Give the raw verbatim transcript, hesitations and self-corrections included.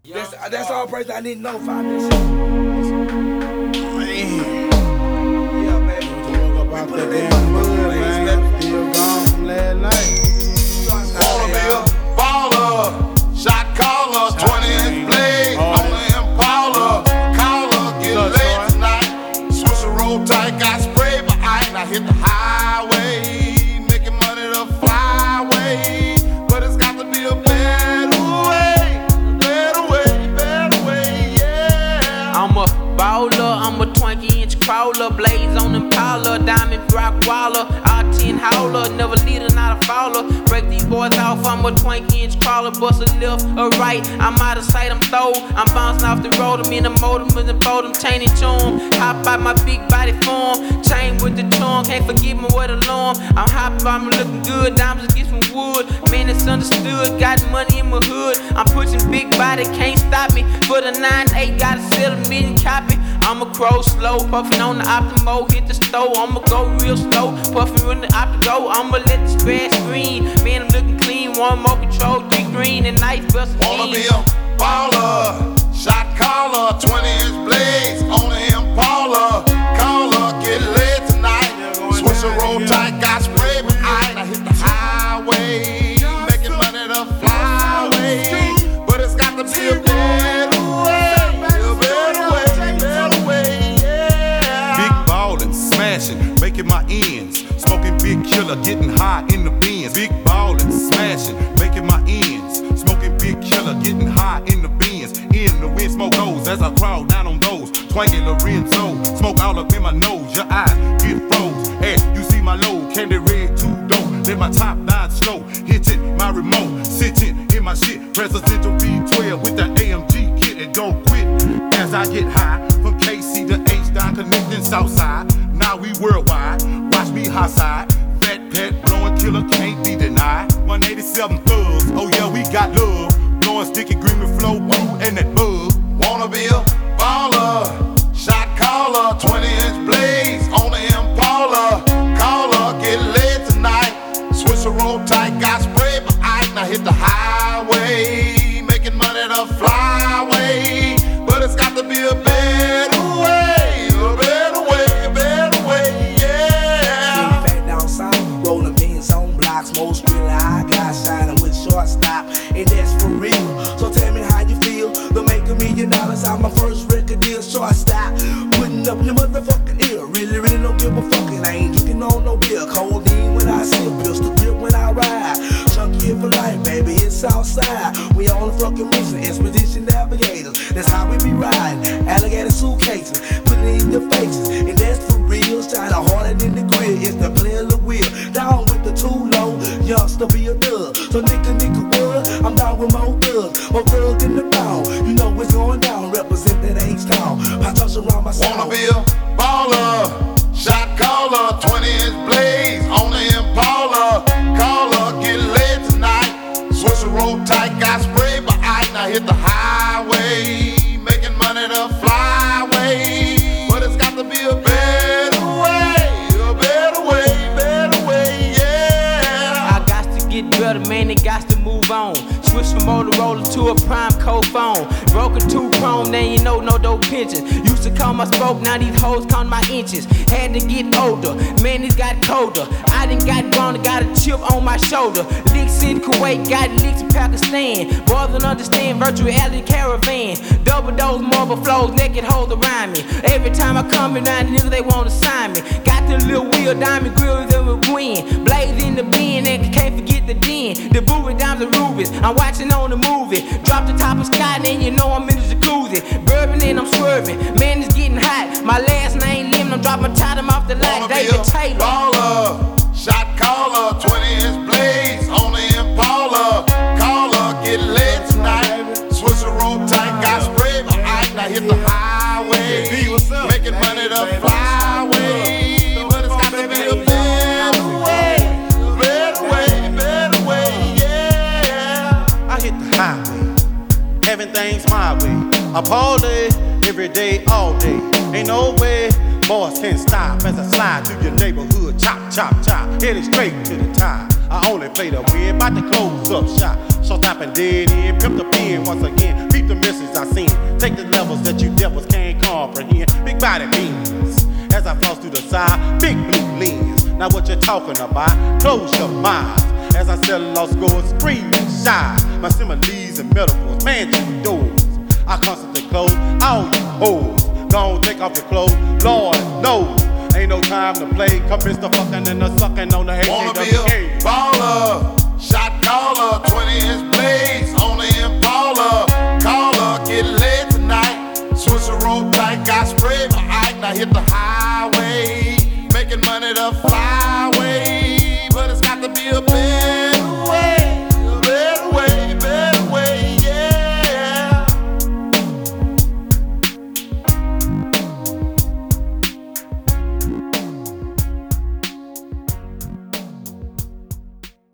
That's, that's all person I need to know. Find this shit. Man. Yeah, baby. Woke up out that damn hood, man. Still gone from last night. Wanna be a baller, shot caller, twenty inch blade on the Impala. Caller, get laid tonight. Switch a roll tight, got spray, but I ain't. I hit the highway, making money the flyway. But it's got to be a better way, better way, better way, yeah. I'm a baller, I'm a twenty inch crawler, blaze on Impala, diamond rock waller, R ten howler, never leader, not a fouler. Break these boys off, I'm a twenty inch crawler, bust a left or right, I'm out of sight, I'm throw. I'm bouncing off the road, I'm in the motor, with the boat, I'm chaining charm. Hop out my big body form, chain with the charm, can't forget me with alarm. I'm hot, I'm looking good, diamonds get some wood. Man, it's understood, got money in my hood. I'm pushing big body, can't stop me. For the nine eight, gotta sell a million copy. I'm a crow slow, puffin' on the Optimo, hit the stove. I'ma go real slow, puffin' when the Optigo. I'ma let the spread screen. Man, I'm looking clean, one more control, three green and nice bust. Wanna be a baller, shot caller, twenty inch blades on the Impala. Caller, get laid tonight. Switch a roll tight, got spray, but I ain't. I hit the highway, making money the flyway. But it's got to be a better way, a better way, better way, yeah. Big ballin', smashing, making my ends. Smoking big killer, getting high in the bins. Big ballin', smashing, making my ends. Smoking big killer, getting high in the bins. In the wind, smoke goes as I crawl down on those. Twangin' Lorenzo, smoke all up in my nose. Your eyes get froze, and you see my low. Candy red, too dope. Let my top nine slow. Hit it, my remote, sitting in my shit. Presidential B twelve with the A M G kit. And don't quit as I get high. From K C to H down, connecting Southside. Now we worldwide. Watch me high side. Fat pet, blowing killer, can't be denied. one eighty-seven thugs, oh yeah, we got love. Blowing sticky green with flow, blue, and that bug. Wanna be a baller, shot caller, twenty inch blades on the Impala. Caller, get laid tonight. Switch a roll tight, got spray, but I ain't. I hit the highway, making money the flyway. But it's got to be a better way, a better way, a better way, yeah. Back down south, rolling beans on blocks, most really I got shining with shortstop, and that's for real. So tell me how you feel. The make a million dollars out my first record deal, shortstop. Putting up your motherfucking ear, really, really don't give a fuck. And I ain't drinking on no beer, codeine when I sip, pistol grip when I ride. Chunky for life, baby, it's outside. We on the fucking mission, expedition navigators. That's how we be riding. Alligator suitcases, putting it in your faces, and that's for real. Shine harder than the grill, it's the player the wheel. Down with the too low, youngster be a thug. So nigga, nigga, what? I'm down with more thugs, more thugs in the town. You know what's going down, represent that H-Town. I touch around my sound. Wanna be a baller, shot caller, twenty inch blades on the Impala. Caller, get laid tonight. Switch a roll tight, got spray, but I ain't. I hit the highway, making money the flyway. But it's got to be a better way, a better way, better way, yeah. I got to get better, man, it got to move on. Switch from Motorola to a prime cold phone. Broken two chrome, then you know no dope pension. Used to call my spoke, now these hoes count my inches. Had to get older, man, it got colder. I done got grown, got a chip on my shoulder. Licks in Kuwait, got licks in Pakistan. Boys don't understand virtual reality caravan. Double dose marble flows, naked hoes around me. Every time I come around, the niggas they wanna sign me. Got the little wheel, diamond grills that will win. Blaze in the bin, and can't forget the den. The booby diamonds and rubies, I'm watching on the movie. Drop the top of sky, then you know I'm in the jacuzzi. Bourbon and I'm swerving, man, it's getting hot. My last name Lim, I'm dropping time off the light. David Taylor. Baller, shot caller, twenty inch blades on the Impala. Caller, get laid tonight. Switch a roll tight, got spray, but I ain't. I hit the highway, making money the flyway. But it's got to be a better way, a better way, better way, yeah. I hit the highway, having things my way. I party every day, all day. Ain't no way boys can stop as I slide through your neighborhood. Chop, chop, chop, headed straight to the top. I only play to win, about to close up shop. Short stop and dead end, pimp the pen once again. Beat the misses I seen. Take the levels that you devils can't comprehend. Big body beans. As I floss through the side, big blue lens. Now what you talking about? Close your mouth. As I sell lost scores, scream and shy. My similes and metaphors, man, you doors. I constantly close all you hoes. Don't take off your clothes, Lord knows. Ain't no time to play. Compass the fucking and the sucking on the H Wanna A be W a K. baller, shot caller, twenty inch blades on the Impala. Caller, get laid tonight. Swiss roll tight, got sprayed by Ike. Now hit the highway, making money the fly.